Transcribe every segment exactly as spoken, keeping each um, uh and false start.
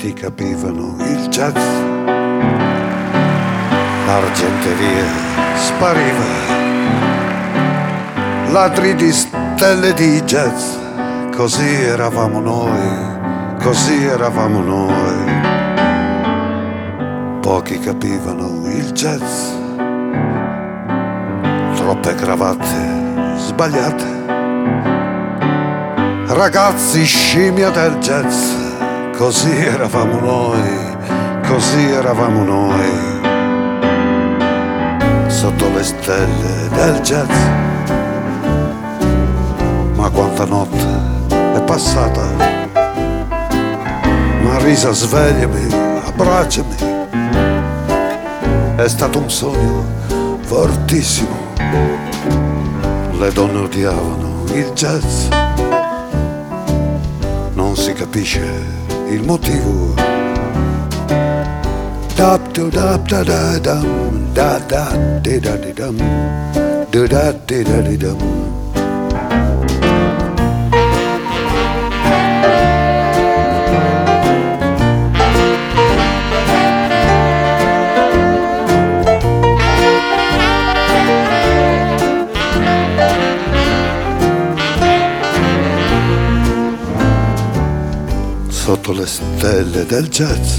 pochi capivano il jazz. L'argenteria spariva, ladri di stelle di jazz. Così eravamo noi, così eravamo noi. Pochi capivano il jazz, troppe cravatte sbagliate, ragazzi scimmia del jazz. Così eravamo noi, così eravamo noi. Sotto le stelle del jazz. Ma quanta notte è passata. Marisa, svegliami, abbracciami. È stato un sogno fortissimo. Le donne odiavano il jazz. Non si capisce il motivo. Dap do dap da da dum, da da di da di dum, do da di da di dum. Sotto le stelle del jazz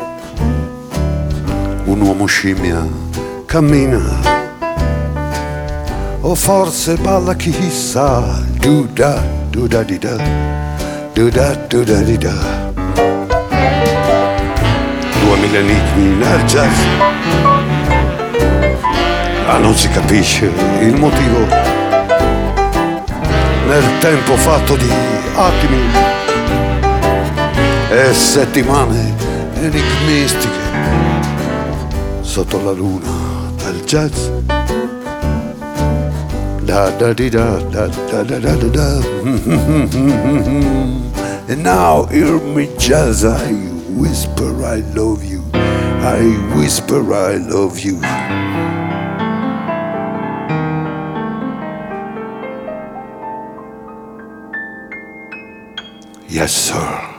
un uomo scimmia cammina, o forse balla, chissà. Du da, du da di da, du da, du da di da. Duemila enigmi nel jazz, ah, non si capisce il motivo. Nel tempo fatto di attimi e settimane enigmistiche. Sotto la luna del jazz. Da da di da da da da da da da. And now hear me jazz, I whisper I love you, I whisper I love you. Yes, sir.